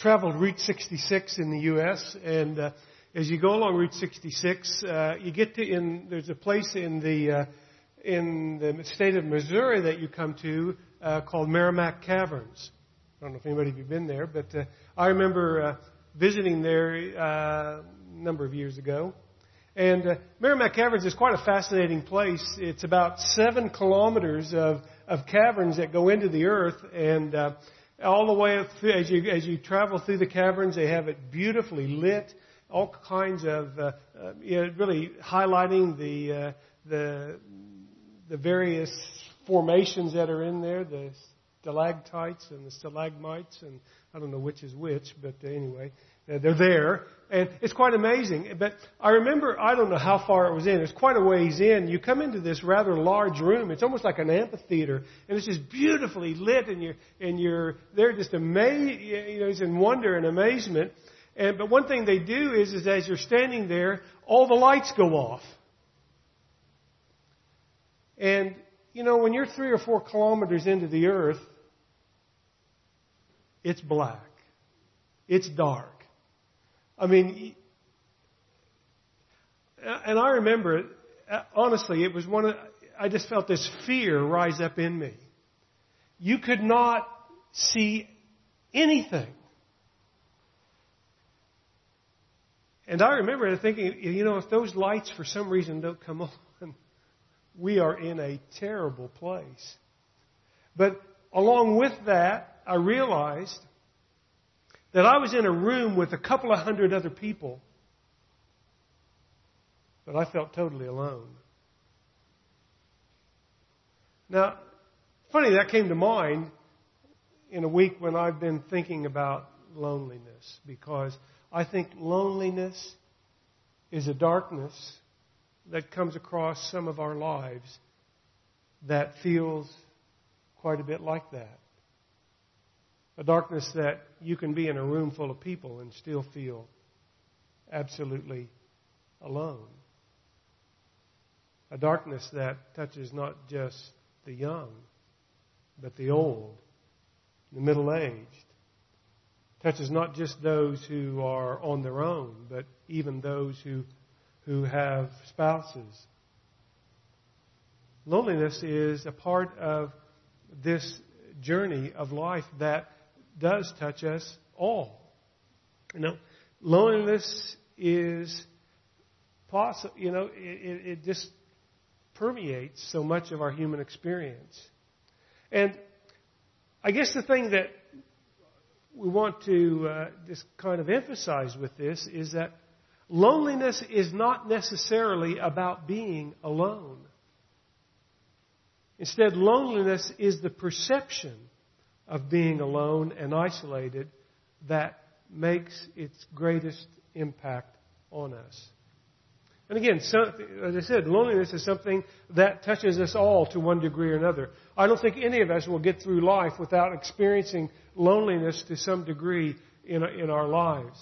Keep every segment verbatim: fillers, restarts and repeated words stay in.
traveled Route sixty-six in the U S and uh, as you go along Route sixty-six, uh, you get to in there's a place in the uh, in the state of Missouri that you come to uh, called Merrimack Caverns. I don't know if anybody of you have been there, but uh, I remember uh, visiting there uh, a number of years ago. And uh, Merrimack Caverns is quite a fascinating place. It's about seven kilometers of, of caverns that go into the earth, and uh, all the way through, as you as you travel through the caverns, they have it beautifully lit, all kinds of uh, uh, you know, really highlighting the uh, the the various formations that are in there, the stalactites and the stalagmites, and I don't know which is which, but anyway, uh, they're there. And it's quite amazing. But I remember, I don't know how far it was in. It's quite a ways in. You come into this rather large room. It's almost like an amphitheater. And it's just beautifully lit. And you're, and you're there just amazed, you know, it's in wonder and amazement. And, but one thing they do is, is as you're standing there, all the lights go off. And, you know, when you're three or four kilometers into the earth, it's black. It's dark. I mean, and I remember, honestly, it was one of, I just felt this fear rise up in me. You could not see anything. And I remember thinking, you know, if those lights for some reason don't come on, we are in a terrible place. But along with that, I realized that I was in a room with a couple of hundred other people, but I felt totally alone. Now, funny, that came to mind in a week when I've been thinking about loneliness, because I think loneliness is a darkness that comes across some of our lives that feels quite a bit like that. A darkness that you can be in a room full of people and still feel absolutely alone. A darkness that touches not just the young, but the old, the middle-aged. Touches not just those who are on their own, but even those who, who have spouses. Loneliness is a part of this journey of life that does touch us all. You know, loneliness is possible. You know, it, it just permeates so much of our human experience. And I guess the thing that we want to uh, just kind of emphasize with this is that loneliness is not necessarily about being alone. Instead, loneliness is the perception of being alone and isolated that makes its greatest impact on us. And again, so, as I said, loneliness is something that touches us all to one degree or another. I don't think any of us will get through life without experiencing loneliness to some degree in, in our lives.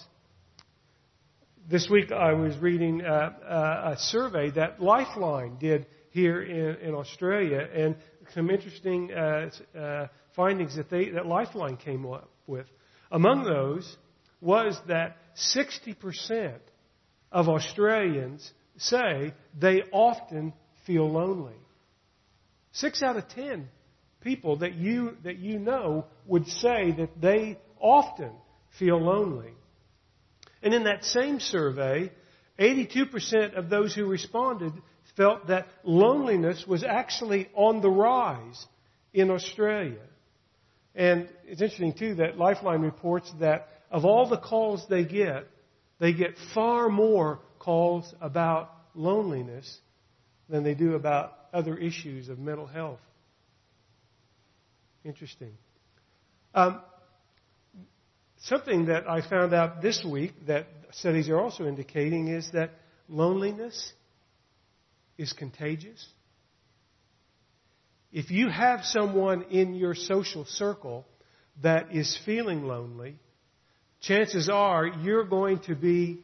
This week I was reading uh, uh, a survey that Lifeline did here in, in Australia, and some interesting uh, uh, findings that they that Lifeline came up with. Among those was that sixty percent of Australians say they often feel lonely. Six out of ten people that you that you know would say that they often feel lonely. And in that same survey, eighty-two percent of those who responded felt that loneliness was actually on the rise in Australia. And it's interesting, too, that Lifeline reports that of all the calls they get, they get far more calls about loneliness than they do about other issues of mental health. Interesting. Um, something that I found out this week that studies are also indicating is that loneliness is contagious. If you have someone in your social circle that is feeling lonely, chances are you're going to be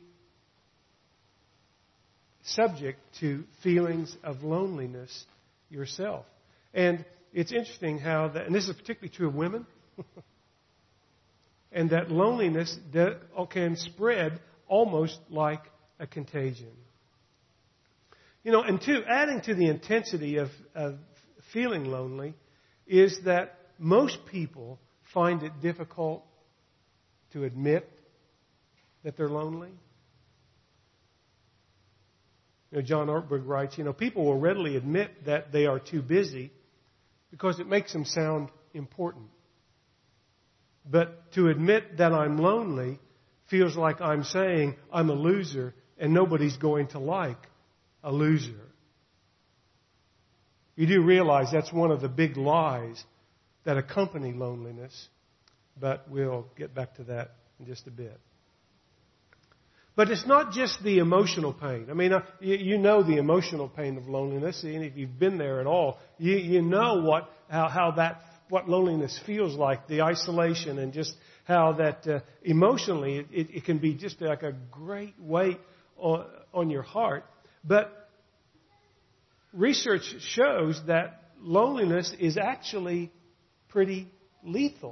subject to feelings of loneliness yourself. And it's interesting how that, and this is particularly true of women. and that loneliness can spread almost like a contagion. You know, and two, adding to the intensity of, of feeling lonely is that most people find it difficult to admit that they're lonely. You know, John Ortberg writes, you know, people will readily admit that they are too busy because it makes them sound important. But to admit that I'm lonely feels like I'm saying I'm a loser and nobody's going to like a loser. You do realize that's one of the big lies that accompany loneliness, but we'll get back to that in just a bit. But it's not just the emotional pain. I mean, uh, you, you know the emotional pain of loneliness, and if you've been there at all, you, you know what how, how that what loneliness feels like, the isolation, and just how that uh, emotionally it, it can be just like a great weight on, on your heart. But research shows that loneliness is actually pretty lethal.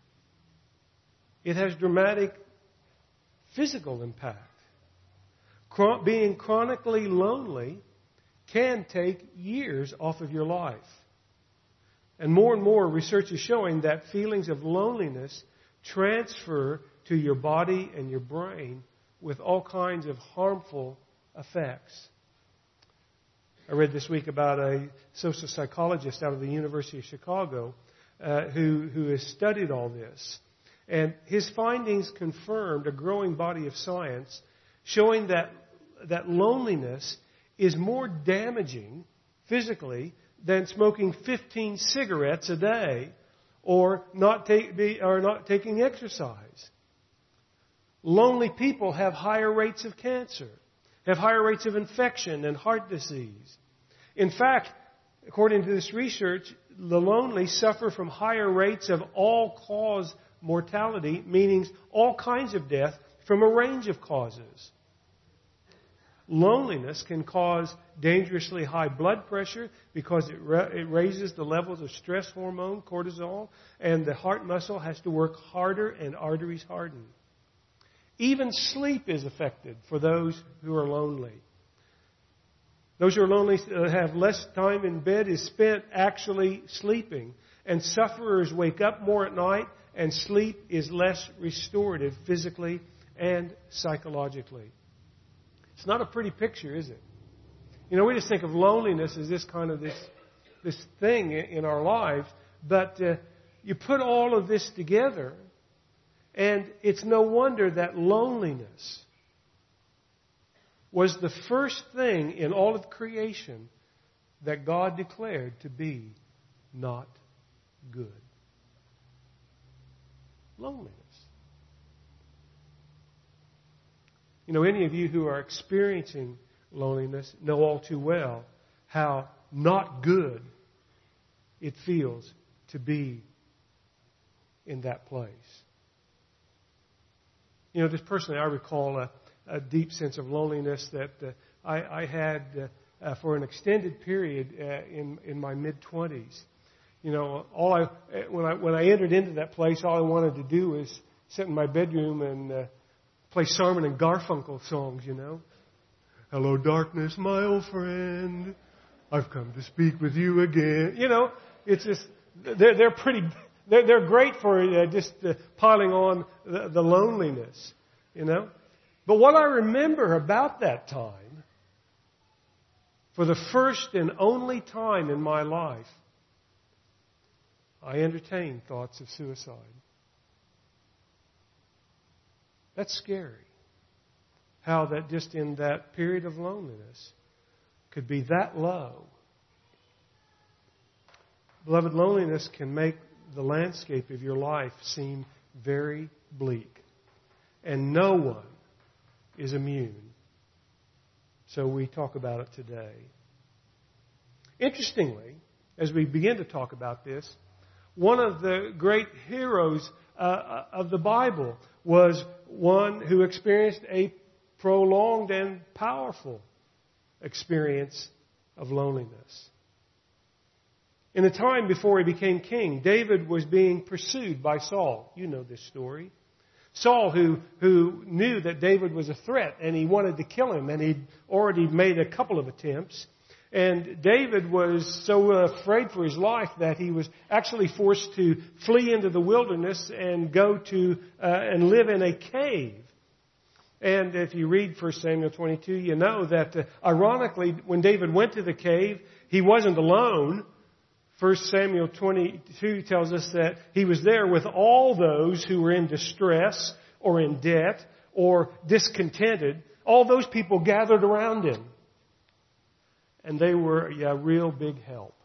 It has dramatic physical impact. Chron- being chronically lonely can take years off of your life. And more and more research is showing that feelings of loneliness transfer to your body and your brain with all kinds of harmful effects. I read this week about a social psychologist out of the University of Chicago uh, who, who has studied all this. And his findings confirmed a growing body of science showing that, that loneliness is more damaging physically than smoking fifteen cigarettes a day or not, take, be, or not taking exercise. Lonely people have higher rates of cancer, have higher rates of infection and heart disease. In fact, according to this research, the lonely suffer from higher rates of all-cause mortality, meaning all kinds of death from a range of causes. Loneliness can cause dangerously high blood pressure because it, ra- it raises the levels of stress hormone, cortisol, and the heart muscle has to work harder and arteries harden. Even sleep is affected for those who are lonely. Those who are lonely uh, have less time in bed is spent actually sleeping, and sufferers wake up more at night, and sleep is less restorative physically and psychologically. It's not a pretty picture, is it? You know, we just think of loneliness as this kind of this this thing in our lives, but uh, you put all of this together, and it's no wonder that loneliness was the first thing in all of creation that God declared to be not good. Loneliness. You know, any of you who are experiencing loneliness know all too well how not good it feels to be in that place. You know, just personally, I recall a, a deep sense of loneliness that uh, I, I had uh, uh, for an extended period uh, in in my mid twenties. You know, all I when I when I entered into that place, all I wanted to do was sit in my bedroom and uh, play Simon and Garfunkel songs. You know, hello darkness, my old friend, I've come to speak with you again. You know, it's just they're they're pretty. They're, they're great for uh, just uh, piling on the, the loneliness, you know. But what I remember about that time, for the first and only time in my life, I entertained thoughts of suicide. That's scary. How that just in that period of loneliness could be that low. Beloved, loneliness can make the landscape of your life seem very bleak. And no one is immune. So we talk about it today. Interestingly, as we begin to talk about this, one of the great heroes uh, of the Bible was one who experienced a prolonged and powerful experience of loneliness. In the time before he became king, David was being pursued by Saul. You know this story. Saul, who, who knew that David was a threat and he wanted to kill him, and he'd already made a couple of attempts. And David was so afraid for his life that he was actually forced to flee into the wilderness and go to uh, and live in a cave. And if you read First Samuel twenty-two, you know that uh, ironically, when David went to the cave, he wasn't alone. First Samuel twenty-two tells us that he was there with all those who were in distress or in debt or discontented. All those people gathered around him. And they were a yeah, real big help.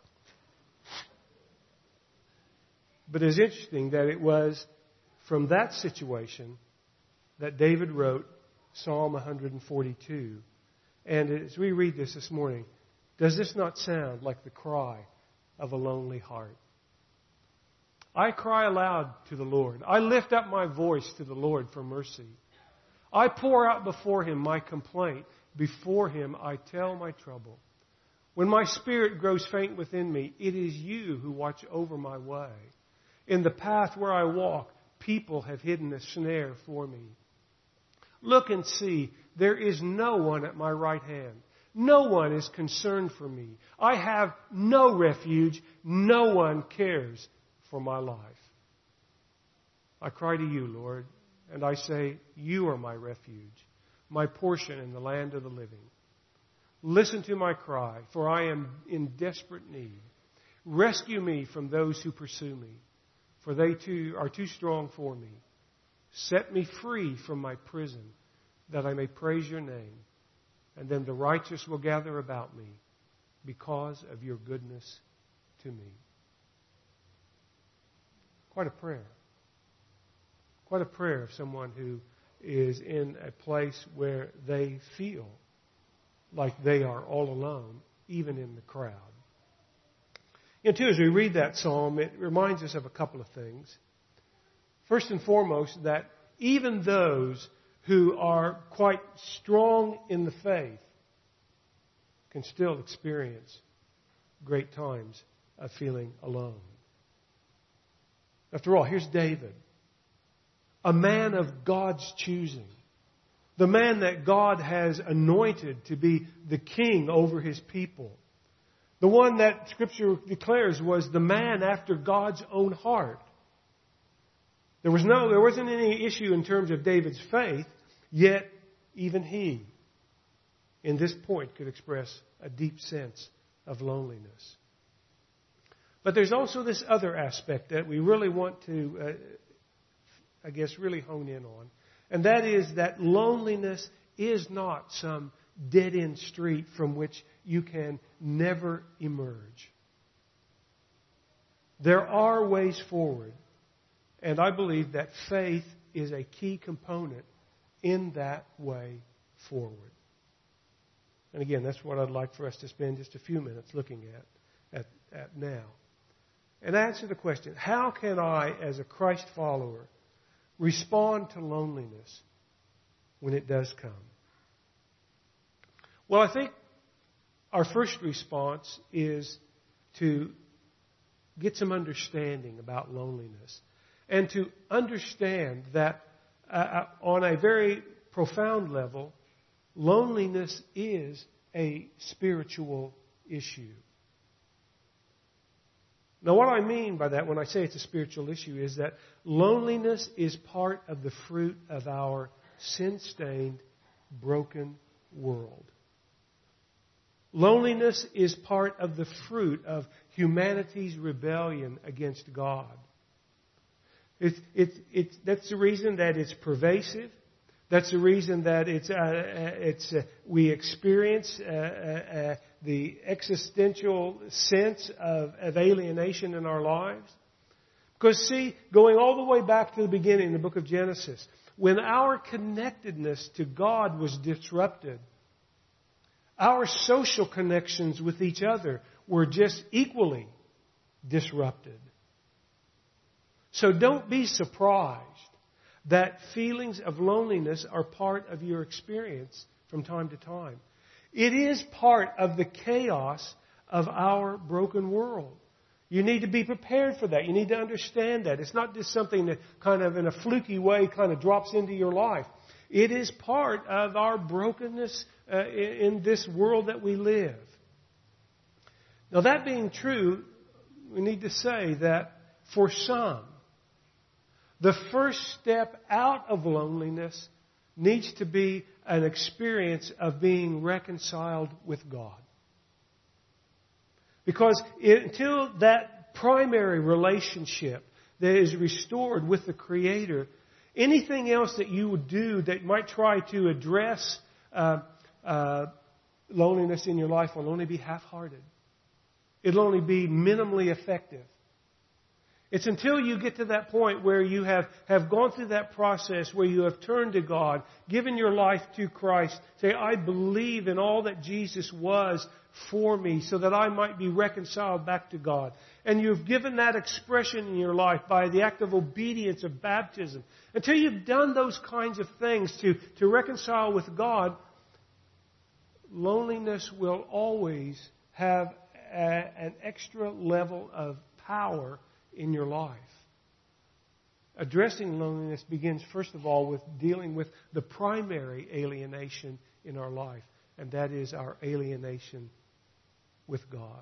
But it's interesting that it was from that situation that David wrote Psalm one forty-two. And as we read this this morning, does this not sound like the cry of a lonely heart? I cry aloud to the Lord. I lift up my voice to the Lord for mercy. I pour out before Him my complaint. Before Him I tell my trouble. When my spirit grows faint within me, it is You who watch over my way. In the path where I walk, people have hidden a snare for me. Look and see, there is no one at my right hand. No one is concerned for me. I have no refuge. No one cares for my life. I cry to You, Lord, and I say, You are my refuge, my portion in the land of the living. Listen to my cry, for I am in desperate need. Rescue me from those who pursue me, for they too are too strong for me. Set me free from my prison, that I may praise Your name. And then the righteous will gather about me because of Your goodness to me. Quite a prayer. Quite a prayer of someone who is in a place where they feel like they are all alone, even in the crowd. You know, too, as we read that psalm, it reminds us of a couple of things. First and foremost, that even those who are quite strong in the faith can still experience great times of feeling alone. After all, here's David, a man of God's choosing, the man that God has anointed to be the king over His people, the one that Scripture declares was the man after God's own heart. There was no, there wasn't any issue in terms of David's faith, yet even he, in this point, could express a deep sense of loneliness. But there's also this other aspect that we really want to, uh, I guess, really hone in on. And that is that loneliness is not some dead-end street from which you can never emerge. There are ways forward. And I believe that faith is a key component in that way forward. And again, that's what I'd like for us to spend just a few minutes looking at, at, at now. And answer the question, how can I, as a Christ follower, respond to loneliness when it does come? Well, I think our first response is to get some understanding about loneliness and to understand that uh, on a very profound level, loneliness is a spiritual issue. Now, what I mean by that when I say it's a spiritual issue is that loneliness is part of the fruit of our sin-stained, broken world. Loneliness is part of the fruit of humanity's rebellion against God. It's, it's, it's, that's the reason that it's pervasive. That's the reason that it's, uh, it's, uh, we experience uh, uh, the existential sense of, of alienation in our lives. Because see, going all the way back to the beginning in the book of Genesis, when our connectedness to God was disrupted, our social connections with each other were just equally disrupted. So don't be surprised that feelings of loneliness are part of your experience from time to time. It is part of the chaos of our broken world. You need to be prepared for that. You need to understand that. It's not just something that kind of in a fluky way kind of drops into your life. It is part of our brokenness uh, in this world that we live. Now, that being true, we need to say that for some, the first step out of loneliness needs to be an experience of being reconciled with God. Because until that primary relationship that is restored with the Creator, anything else that you would do that might try to address uh, uh, loneliness in your life will only be half-hearted. It'll only be minimally effective. It's until you get to that point where you have, have gone through that process, where you have turned to God, given your life to Christ, say, I believe in all that Jesus was for me so that I might be reconciled back to God. And you've given that expression in your life by the act of obedience of baptism. Until you've done those kinds of things to, to reconcile with God, loneliness will always have a, an extra level of power in your life. Addressing loneliness begins, first of all, with dealing with the primary alienation in our life, and that is our alienation with God.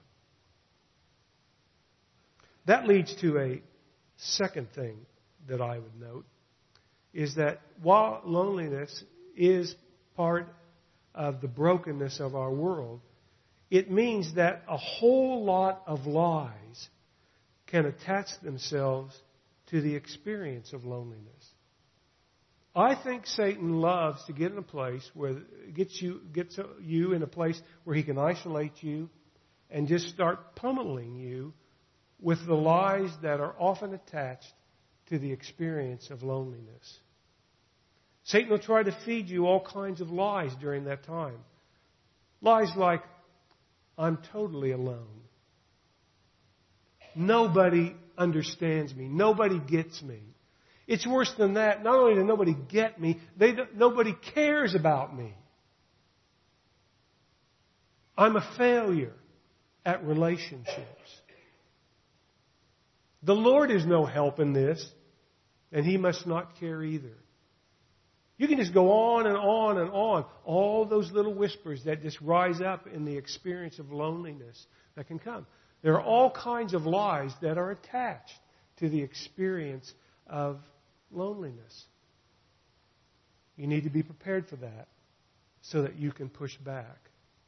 That leads to a second thing that I would note, is that while loneliness is part of the brokenness of our world, it means that a whole lot of lies can attach themselves to the experience of loneliness. I think Satan loves to get in a place where gets you gets you in a place where he can isolate you and just start pummeling you with the lies that are often attached to the experience of loneliness. Satan will try to feed you all kinds of lies during that time. Lies like, I'm totally alone. Nobody understands me. Nobody gets me. It's worse than that. Not only does nobody get me, they, nobody cares about me. I'm a failure at relationships. The Lord is no help in this, and He must not care either. You can just go on and on and on. All those little whispers that just rise up in the experience of loneliness that can come. There are all kinds of lies that are attached to the experience of loneliness. You need to be prepared for that so that you can push back.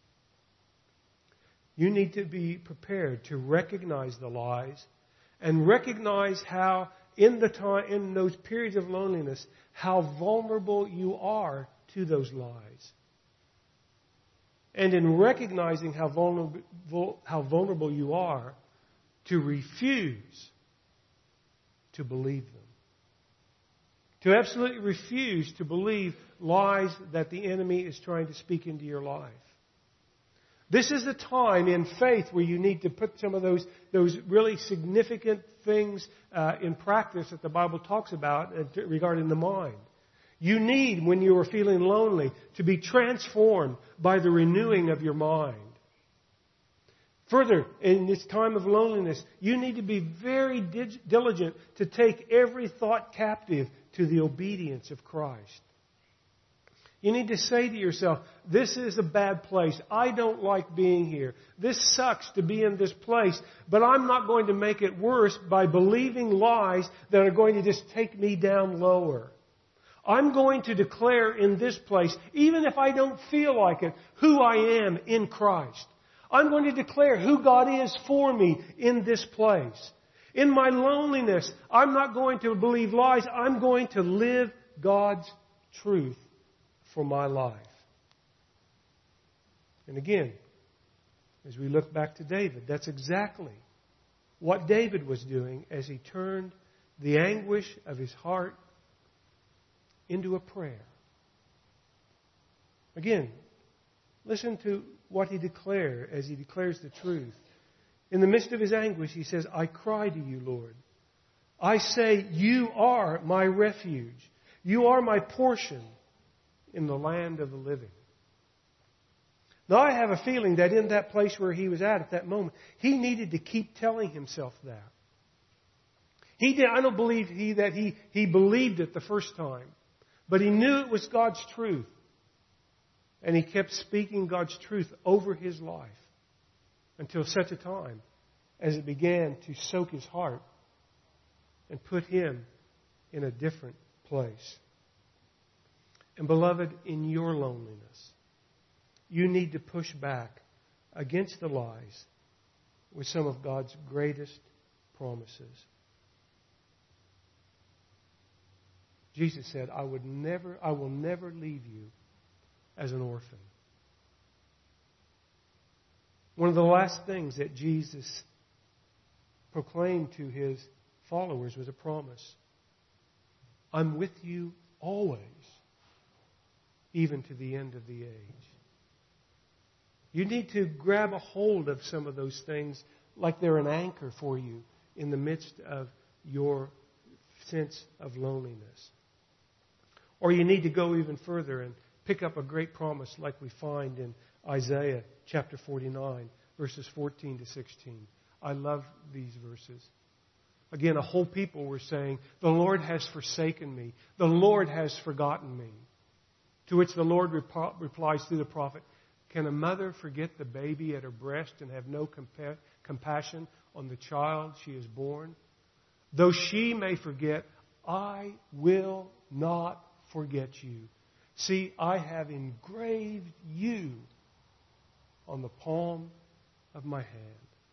You need to be prepared to recognize the lies and recognize how in the time, in those periods of loneliness, how vulnerable you are to those lies. And in recognizing how vulnerable, how vulnerable you are, to refuse to believe them. To absolutely refuse to believe lies that the enemy is trying to speak into your life. This is the time in faith where you need to put some of those, those really significant things uh, in practice that the Bible talks about uh, regarding the mind. You need, when you are feeling lonely, to be transformed by the renewing of your mind. Further, in this time of loneliness, you need to be very diligent to take every thought captive to the obedience of Christ. You need to say to yourself, this is a bad place. I don't like being here. This sucks to be in this place, but I'm not going to make it worse by believing lies that are going to just take me down lower. I'm going to declare in this place, even if I don't feel like it, who I am in Christ. I'm going to declare who God is for me in this place. In my loneliness, I'm not going to believe lies. I'm going to live God's truth for my life. And again, as we look back to David, that's exactly what David was doing as he turned the anguish of his heart into a prayer. Again, listen to what he declared as he declares the truth. In the midst of his anguish, he says, I cry to you, Lord. I say, you are my refuge. You are my portion in the land of the living. Now, I have a feeling that in that place where he was at at that moment, he needed to keep telling himself that. He did, I don't believe he that he, he believed it the first time, but he knew it was God's truth. And he kept speaking God's truth over his life until such a time as it began to soak his heart and put him in a different place. And beloved, in your loneliness, you need to push back against the lies with some of God's greatest promises. Jesus said, I would never, I will never leave you as an orphan. One of the last things that Jesus proclaimed to his followers was a promise. I'm with you always, even to the end of the age. You need to grab a hold of some of those things like they're an anchor for you in the midst of your sense of loneliness. Or you need to go even further and pick up a great promise like we find in Isaiah chapter forty-nine, verses fourteen to sixteen. I love these verses. Again, a whole people were saying, the Lord has forsaken me. The Lord has forgotten me. To which the Lord rep- replies through the prophet, can a mother forget the baby at her breast and have no compa- compassion on the child she has born? Though she may forget, I will not forget you. See, I have engraved you on the palm of my hand.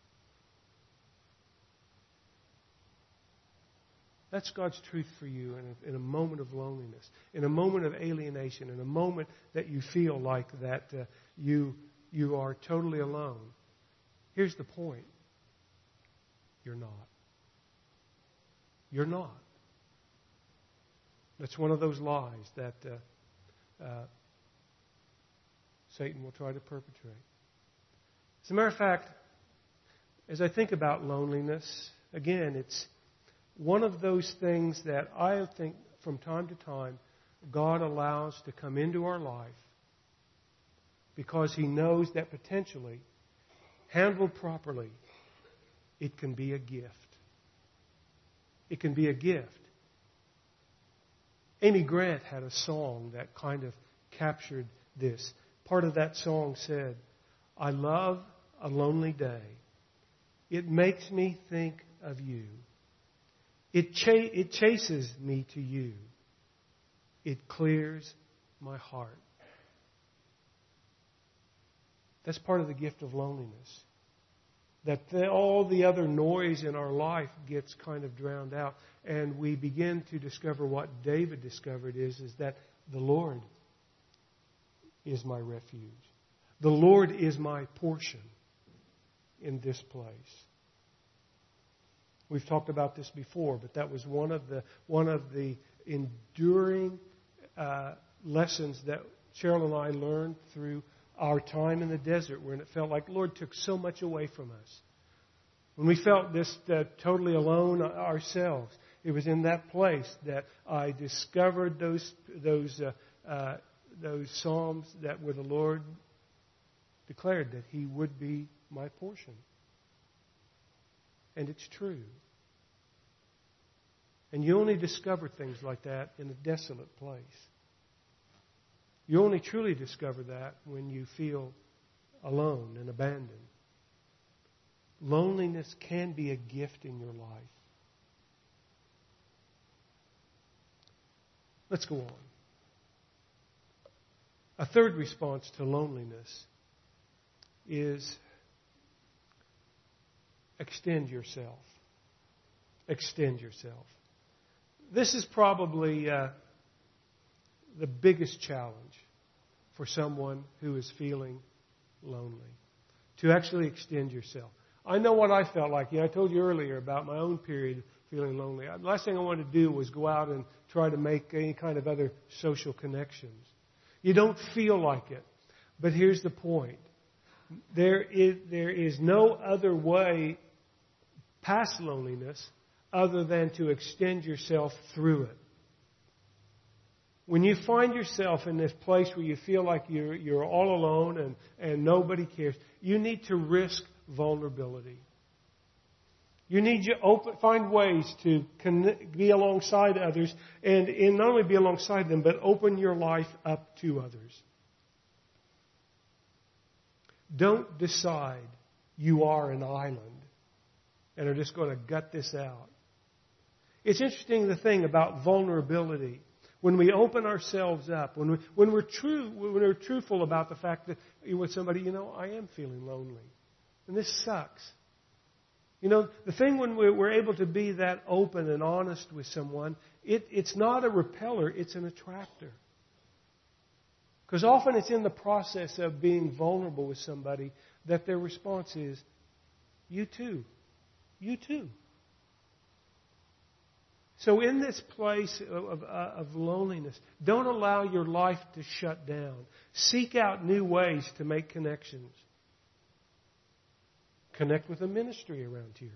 That's God's truth for you in a, in a moment of loneliness, in a moment of alienation, in a moment that you feel like that uh, you, you are totally alone. Here's the point. You're not. You're not. That's one of those lies that uh, uh, Satan will try to perpetrate. As a matter of fact, as I think about loneliness, again, it's one of those things that I think from time to time God allows to come into our life because He knows that potentially, handled properly, it can be a gift. It can be a gift. Amy Grant had a song that kind of captured this. Part of that song said, I love a lonely day. It makes me think of you. It, ch- it chases me to you. It clears my heart. That's part of the gift of loneliness. That the, all the other noise in our life gets kind of drowned out. And we begin to discover what David discovered is, is that the Lord is my refuge. The Lord is my portion in this place. We've talked about this before, but that was one of the one of the enduring uh, lessons that Cheryl and I learned through our time in the desert, when it felt like the Lord took so much away from us. When we felt this uh, totally alone ourselves, it was in that place that I discovered those those uh, uh, those psalms that where the Lord declared that He would be my portion. And it's true. And you only discover things like that in a desolate place. You only truly discover that when you feel alone and abandoned. Loneliness can be a gift in your life. Let's go on. A third response to loneliness is extend yourself. Extend yourself. This is probably uh, the biggest challenge for someone who is feeling lonely. To actually extend yourself. I know what I felt like. You know, I told you earlier about my own period of feeling lonely. The last thing I wanted to do was go out and try to make any kind of other social connections. You don't feel like it. But here's the point. There is, there is no other way past loneliness other than to extend yourself through it. when you find yourself in this place where you feel like you're, you're all alone and, and nobody cares, you need to risk vulnerability. You need to open, find ways to connect, be alongside others, and, and not only be alongside them, but open your life up to others. Don't decide you are an island and are just going to gut this out. It's interesting, the thing about vulnerability. When we open ourselves up, when, we, when we're true, when we're truthful about the fact that with somebody, you know, I am feeling lonely. And this sucks. You know, the thing when we're able to be that open and honest with someone, it, it's not a repeller, it's an attractor. Because often it's in the process of being vulnerable with somebody that their response is, you too. You too. So in this place of, of, of loneliness, don't allow your life to shut down. Seek out new ways to make connections. Connect with a ministry around here.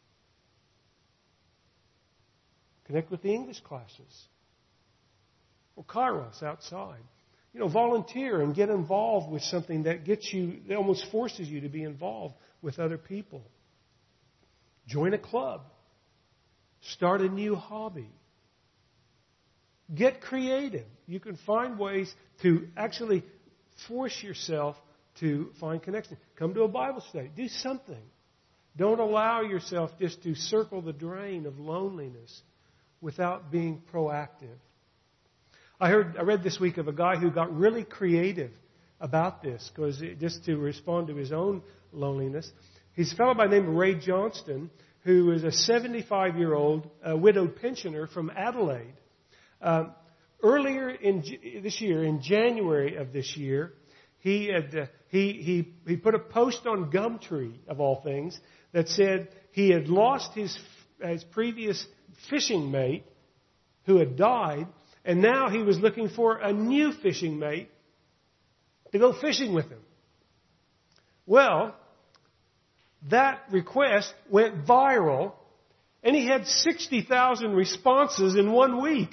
Connect with the English classes. Or Kairos outside. You know, volunteer and get involved with something that gets you, that almost forces you to be involved with other people. Join a club. Start a new hobby. Get creative. You can find ways to actually force yourself to find connection. Come to a Bible study. Do something. Don't allow yourself just to circle the drain of loneliness without being proactive. I heard, I read this week of a guy who got really creative about this, because just to respond to his own loneliness. He's a fellow by the name of Ray Johnston, who is a seventy-five-year-old uh, widowed pensioner from Adelaide. Um, earlier in this year, in January of this year, he had uh, he he he put a post on Gumtree, of all things, that said he had lost his his previous fishing mate, who had died, and now he was looking for a new fishing mate to go fishing with him. Well, that request went viral, and he had sixty thousand responses in one week.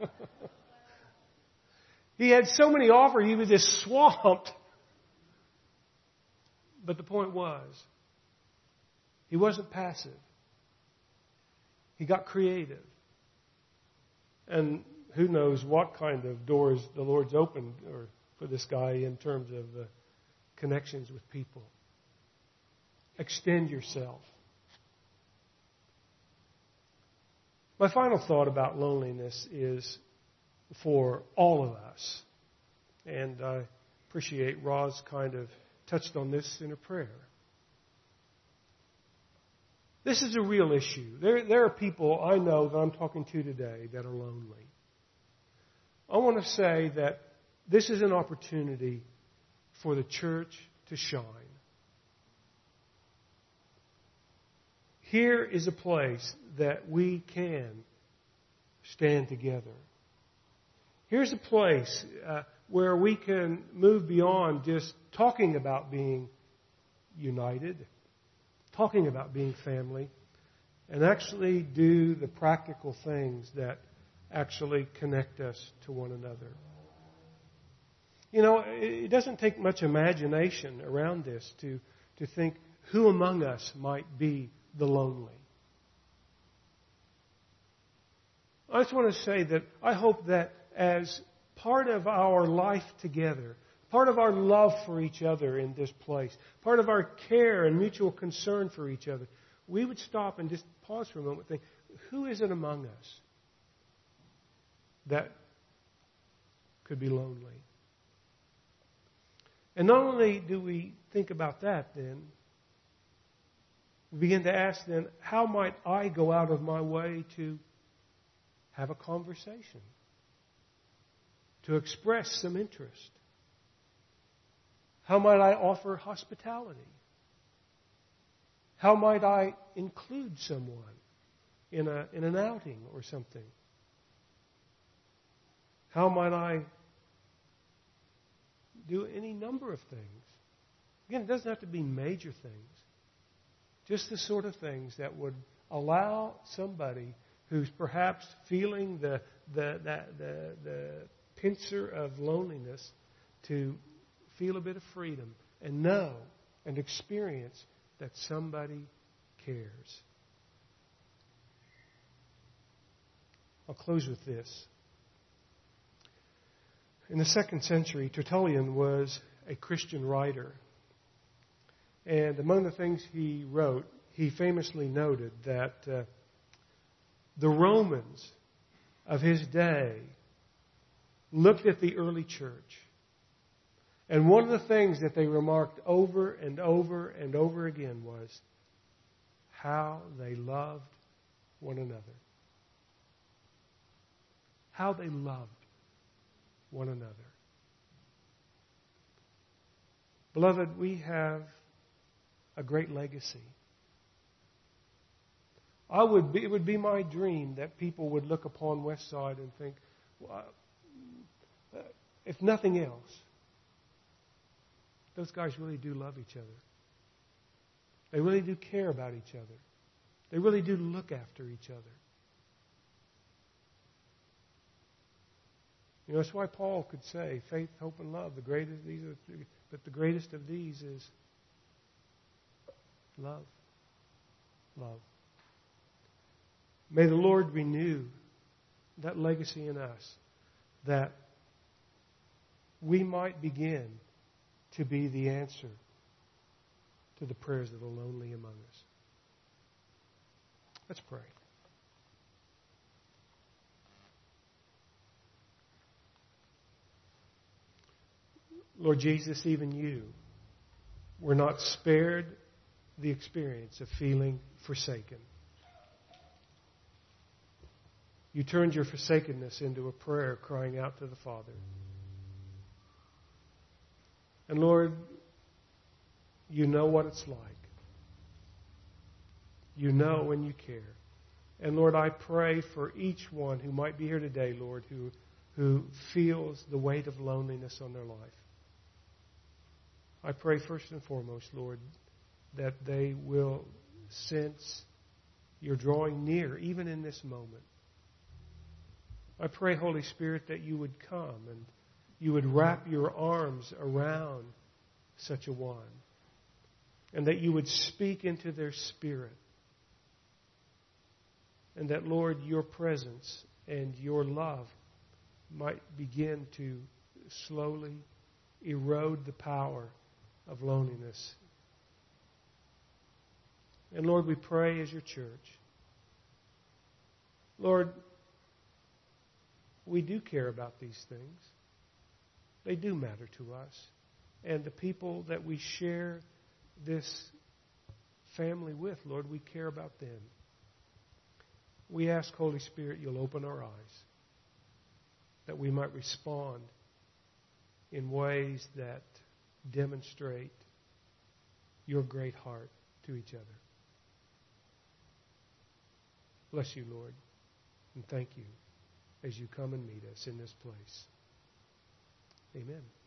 He had so many offers, he was just swamped. But the point was, he wasn't passive. He got creative. And who knows what kind of doors the Lord's opened or for this guy in terms of uh, connections with people. Extend yourself. My final thought about loneliness is for all of us. And I appreciate Roz kind of touched on this in her prayer. This is a real issue. There, there are people I know that I'm talking to today that are lonely. I want to say that this is an opportunity for the church to shine. Here is a place that we can stand together. Here's a place uh, where we can move beyond just talking about being united, talking about being family, and actually do the practical things that actually connect us to one another. You know, it doesn't take much imagination around this to, to think who among us might be the lonely. I just want to say that I hope that as part of our life together, part of our love for each other in this place, part of our care and mutual concern for each other, we would stop and just pause for a moment and think, who is it among us that could be lonely? And not only do we think about that then, we begin to ask then, how might I go out of my way to have a conversation, to express some interest? How might I offer hospitality? How might I include someone in a in an outing or something? How might I do any number of things? Again, it doesn't have to be major things. Just the sort of things that would allow somebody who's perhaps feeling the the the the, the pincer of loneliness to feel a bit of freedom and know and experience that somebody cares. I'll close with this. In the second century, Tertullian was a Christian writer. And among the things he wrote, he famously noted that uh, the Romans of his day looked at the early church. And one of the things that they remarked over and over and over again was how they loved one another. How they loved one another. Beloved, we have a great legacy. I would be, it would be my dream that people would look upon Westside and think, well, uh, if nothing else, those guys really do love each other. They really do care about each other. They really do look after each other. You know, that's why Paul could say, faith, hope, and love. The greatest, these are the three, but the greatest of these is love. Love. May the Lord renew that legacy in us, that we might begin to be the answer to the prayers of the lonely among us. Let's pray. Lord Jesus, even you were not spared the experience of feeling forsaken. You turned your forsakenness into a prayer crying out to the Father. And Lord, you know what it's like. You know and you care. And Lord, I pray for each one who might be here today, Lord, who, who feels the weight of loneliness on their life. I pray first and foremost, Lord, that they will sense you're drawing near, even in this moment. I pray, Holy Spirit, that you would come and you would wrap your arms around such a one, and that you would speak into their spirit, and that, Lord, your presence and your love might begin to slowly erode the power of loneliness. And Lord, we pray as your church. Lord, we do care about these things. They do matter to us. And the people that we share this family with, Lord, we care about them. We ask, Holy Spirit, you'll open our eyes, that we might respond in ways that demonstrate your great heart to each other. Bless you, Lord, and thank you as you come and meet us in this place. Amen.